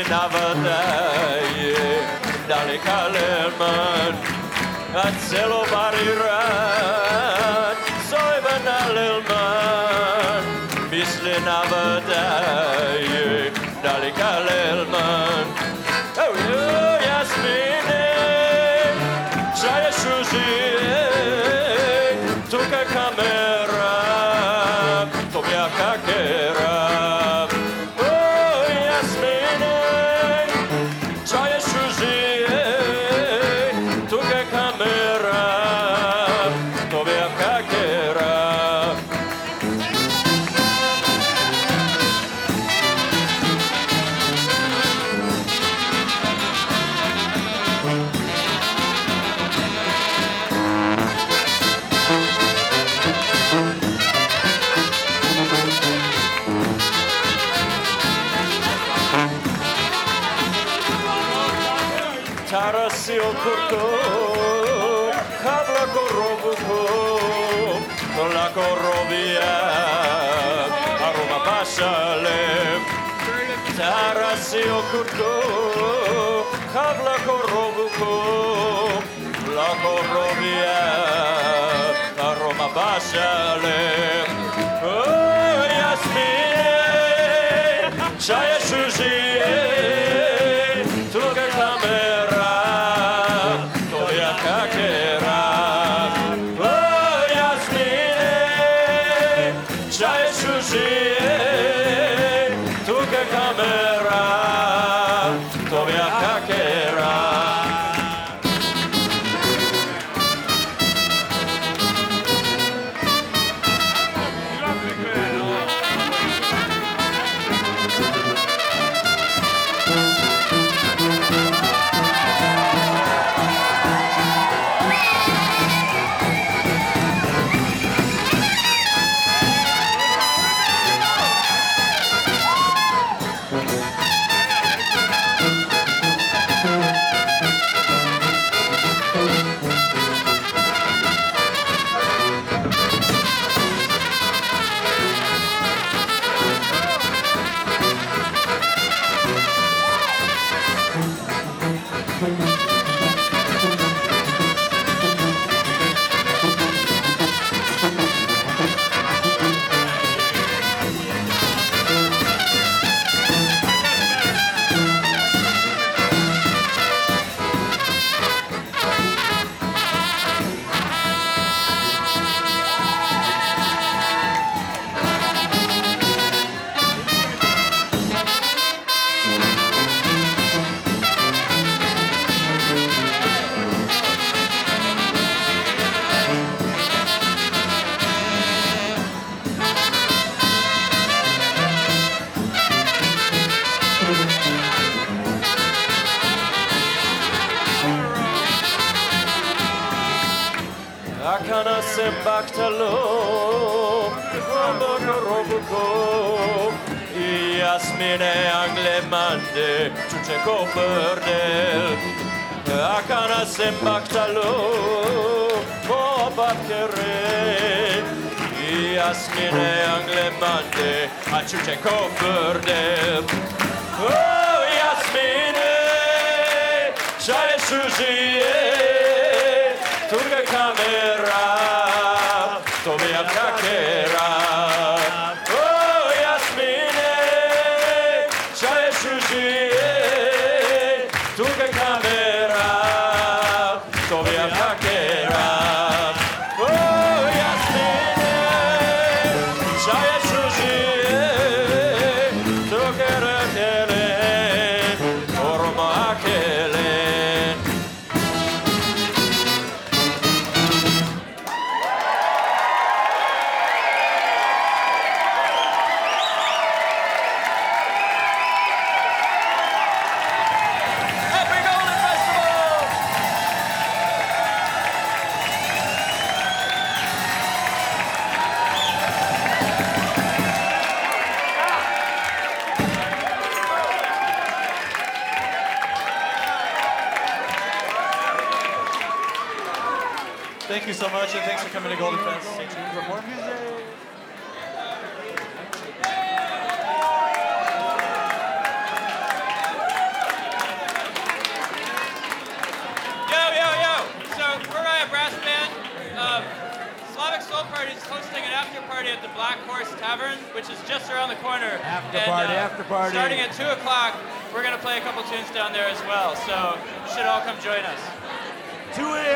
navadaje, daleka lelman, a celobari rad, zojba na lelman, misli navadaje, daleka lelman. Oh, Jasmine, čaje šužije, tuka kamera, tobja kakera. Tarasi okurto, kabla korobuko, la korobia, aroma pasalem. Tarasi okurto, kabla korobuko, la korobia, aroma pasalem. Oh, Jasmine, čaje šužije, tuka kamera. Akana sembaktalo, amaka robuko, Jasmine anglemande, čučeko prdel. Akana sembaktalo, babakere, Jasmine anglemande, a čučeko prdel. Oh, Jasmine, čaje šužije, Turga kamera, tobja kakera. Oh, Jasmine, čaje šužije, Turga kamera, tobja kakera. Oh, Jasmine, čaje šužije, Turga rakele, orma akele. Thank you so much, and thanks for coming to Golden Fest. Stay tuned for more music. Soul Party is hosting an after party at the Black Horse Tavern, which is just around the corner. After party. Starting at 2 o'clock, we're going to play a couple tunes down there as well. So you should all come join us. 2 a.m.